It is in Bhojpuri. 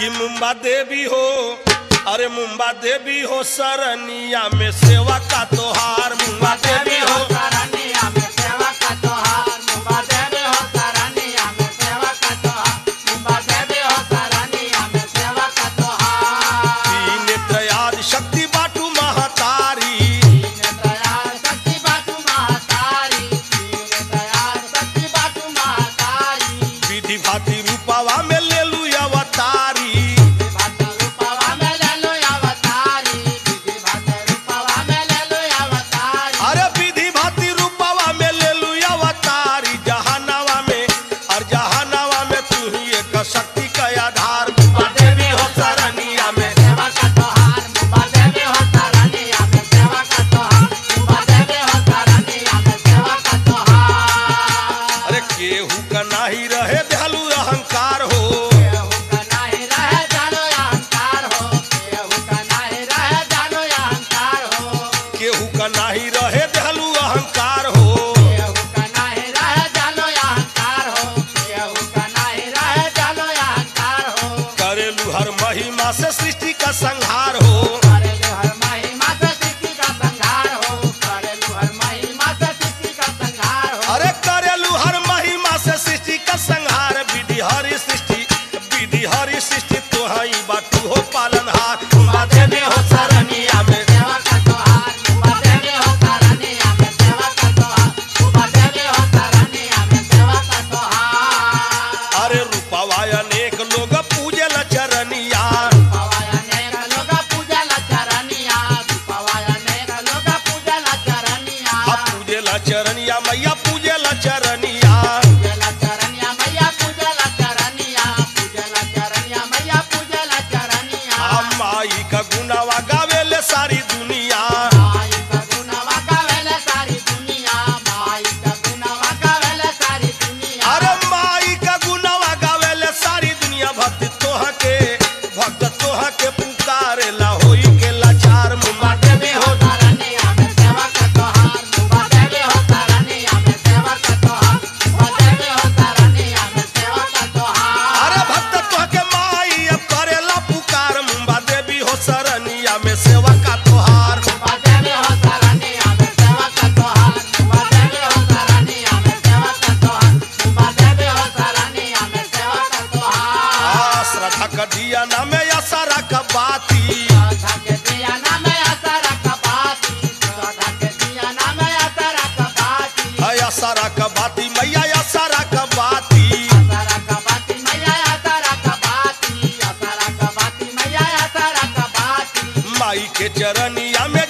कि मुंबा देवी हो, अरे मुंबा देवी हो सरनिया में सेवा का तोहार। मुंबा देवी हो सरनिया में सेवा का तोहार, मुंबा देवी हो सरनिया में सेवा का तोहार, मुंबा देवी हो सरनिया में सेवा का तोहार। तीन त्रयाद शक्ति बाटू महतारी, तीन त्रयाद शक्ति बाटू महतारी, तीन त्रयाद शक्ति बाटू महतारी। विधि भांति रूपावा में ले लू अवतारी। भाते रूपवा में ले लो अवतारी, विधि भाते रूपवा में ले लो अवतारी। अरे विधि भांति रूपावा में ले लू अवतारी। जहानावा में और जहानावा में तू ही एक शक्ति का आधार। मुंबा देवी हो सरनिया में सेवा का तोहार, मुंबा देवी हो सरनिया में सेवा का तोहार, मुंबा देवी हो सरनिया में सेवा का तोहार। अरे केहू का नाही रहे दयालु अहंकार हो, केहू का नाही रहे जानो अहंकार हो, केहू का नाही रहे जानो अहंकार हो, केहू का नाही रहे दयालु अहंकार हो। केहू का नाही रहे जानो अहंकार हो, केहू का नाही रहे जानो अहंकार हो। करेलू हर महिमा से सृष्टि का संहार हो। करेलू हर महिमा से सृष्टि का संहार हो, करेलू हर महिमा से सृष्टि का संहार हो। अरे करेलू हर महिमा से सृष्टि का संहार। विधि हरि सृष्टि, विधि हरि सृष्टि तुहाई बाटू हो पालनहार। मुंबा देवी हो सरनिया में सेवा का तोहार, मुंबा देवी हो सरनिया में सेवा का तोहार, मुंबा देवी हो सरनिया में सेवा का तोहार। अरे रूपावा अनेक लोग पूजल चरनिया। पवाया नेक लोग पूजला चरनिया, पवाया नेक लोग पूजला चरनिया। पूजेला चरनिया मैया पूजेला चरनिया। पूजला चरनिया मैया पूजला चरनिया, पूजला चरनिया मैया पूजला चरनिया। माई का गुनावा गावेले सारी दुनिया। माई का गुनावा गावेले सारी दुनिया, माई का गुनावा गावेले सारी दुनिया। अरे माई का गुनावा गावेले सारी दुनिया। भक्त तोहा के पुकारे ला होई के लाचार। मुंबा देवी हो सरनिया में सेवा का तोहार, मुंबा देवी हो सरनिया में सेवा का तोहार, मुंबा देवी हो सरनिया में सेवा का तोहार। अरे भक्त तोहा के माई अब करेला पुकार। मुंबा देवी हो सरनिया में सेवा का तोहार। मुंबा देवी हो सरनिया में सेवा का तोहार, मुंबा देवी हो सरनिया में सेवा का तोहार, मुंबा देवी हो सरनिया में सेवा का तोहार। श्रद्धा का दिया ना में असरा का बाती। श्रद्धा के दिया ना में असरा का बाती, श्रद्धा के दिया ना में असरा का बाती। असरा का बाती मैया असरा का बाती। असरा का बाती मैया असरा का बाती, असरा का बाती मैया असरा का बाती। माई के चरनिया में